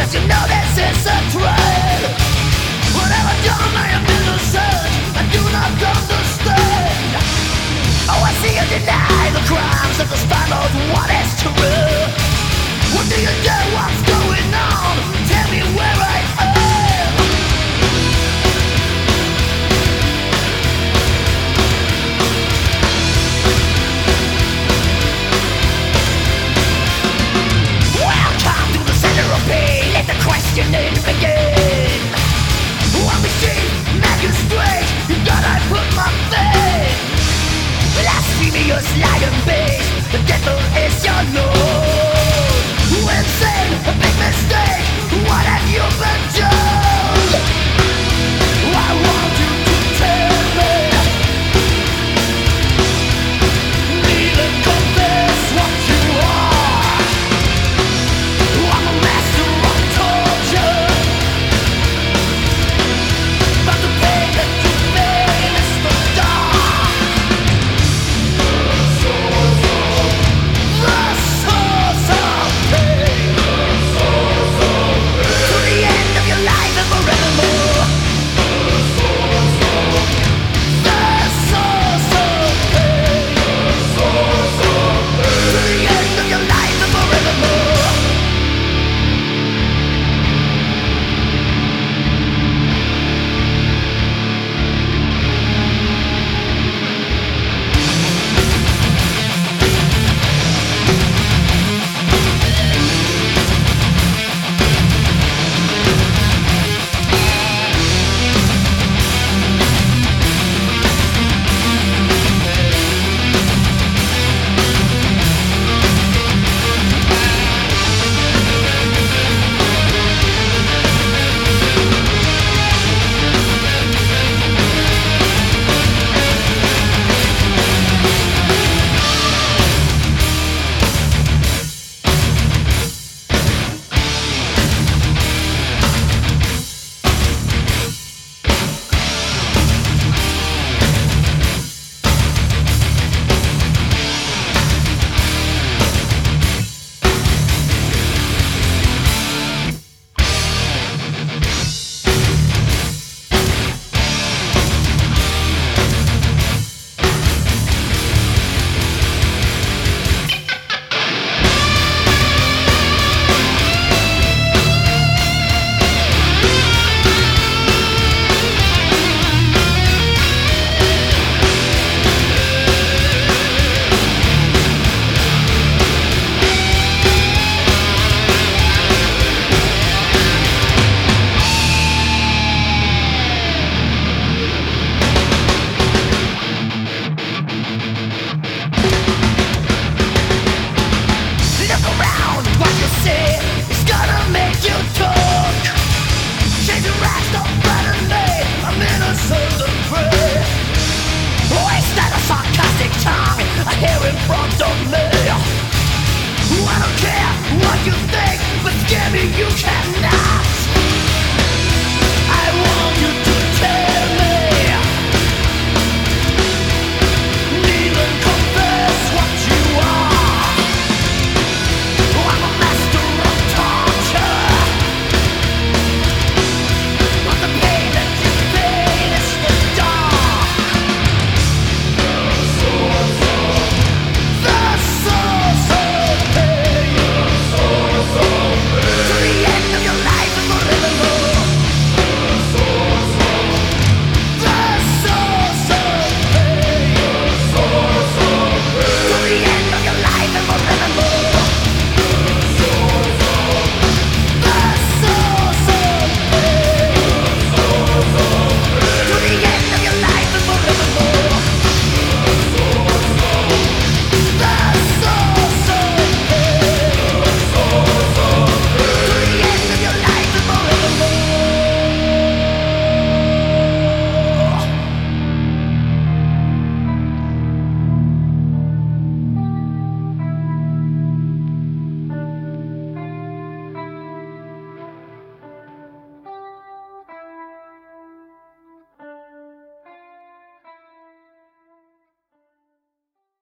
you know this is a trend. Whatever done, I am innocent. I do not understand. Oh, I see you deny the crimes of the spinal. What is true? What do you do? What's going on? Tell me where I am. Welcome to the center of pain. Let the questioning begin. One machine, magistrate, you gotta put my faith. Blasphemous light and base, the devil is your lord. Insane, a big mistake, what have you been done? I want you to tell me. Need to confess what you are. I'm a master of torture, but the pain that you feel is the dark. The source of pain. To the end of your life and forevermore. The source of pain. To the end of your life and forevermore. Look around, what you see is gonna make you talk. Change your rags, don't threaten me, I'm innocent and free. Waste that a sarcastic tongue, I hear in front of me. I don't care what you think, but scare me you cannot.